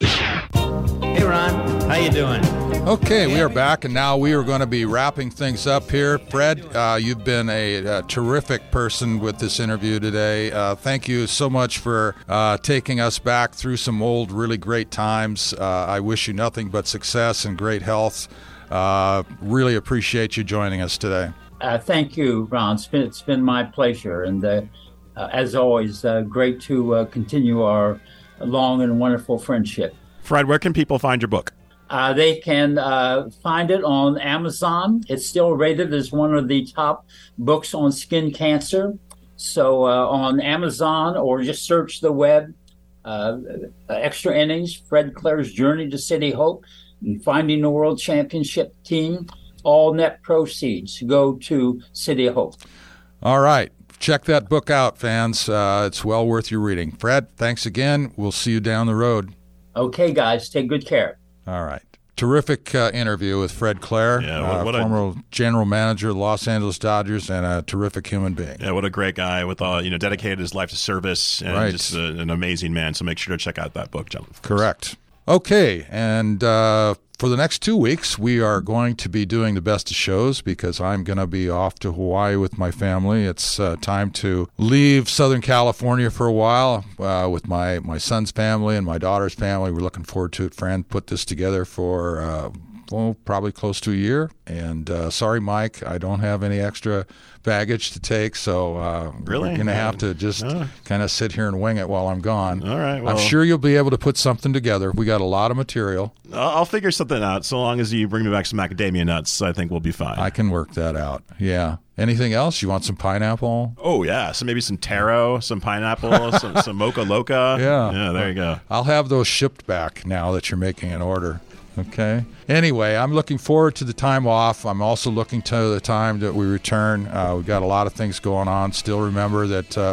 Hey, Ron. How you doing? Okay, we are back, and now we are going to be wrapping things up here. Fred, uh, you've been a, a terrific person with this interview today. Uh, thank you so much for uh, taking us back through some old, really great times. Uh, I wish you nothing but success and great health. Uh, really appreciate you joining us today. Uh, thank you, Ron. It's been, it's been my pleasure. And uh, uh, as always, uh, great to uh, continue our long and wonderful friendship. Fred, where can people find your book? Uh, they can uh, find it on Amazon. It's still rated as one of the top books on skin cancer. So uh, on Amazon, or just search the web, uh, Extra Innings, Fred Clare's Journey to City Hope, and Finding the World Championship Team. All net proceeds go to City Hope. All right. Check that book out, fans. Uh, it's well worth your reading. Fred, thanks again. We'll see you down the road. Okay, guys. Take good care. All right. Terrific uh, interview with Fred Clare, yeah, what, what uh, former a, general manager of the Los Angeles Dodgers, and a terrific human being. Yeah, what a great guy with all, you know, dedicated his life to service, and right. just a, an amazing man. So make sure to check out that book, gentlemen. Correct. Okay, and uh, for the next two weeks, we are going to be doing the best of shows because I'm going to be off to Hawaii with my family. It's uh, time to leave Southern California for a while uh, with my, my son's family and my daughter's family. We're looking forward to it. Fran put this together for, uh, well, probably close to a year. And uh, sorry, Mike, I don't have any extra baggage to take, so uh, really? we're going to have to just uh, kind of sit here and wing it while I'm gone. All right. Well, I'm sure you'll be able to put something together. We got a lot of material. I'll figure something out. So long as you bring me back some macadamia nuts, I think we'll be fine. I can work that out. Yeah. Anything else? You want some pineapple? Oh, yeah. So maybe some taro, some pineapple, some, some mocha loca. Yeah. Yeah, there you go. I'll have those shipped back now that you're making an order. Okay. Anyway, I'm looking forward to the time off. I'm also looking to the time that we return. Uh, we've got a lot of things going on. Still remember that uh,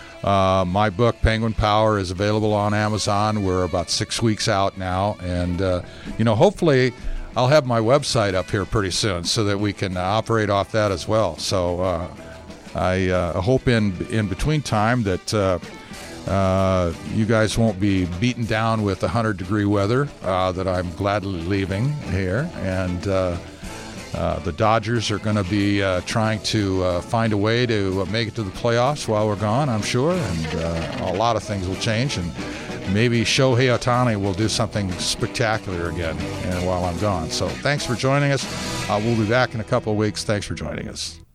uh, my book, Penguin Power, is available on Amazon. We're about six weeks out now. And, uh, you know, hopefully I'll have my website up here pretty soon so that we can uh, operate off that as well. So uh, I uh, hope in in between time that uh, uh, you guys won't be beaten down with one hundred degree weather, uh, that I'm gladly leaving here. And uh, uh, the Dodgers are going to be uh, trying to uh, find a way to make it to the playoffs while we're gone, I'm sure. And uh, a lot of things will change. And maybe Shohei Ohtani will do something spectacular again and while I'm gone. So thanks for joining us. Uh, we'll be back in a couple of weeks. Thanks for joining us.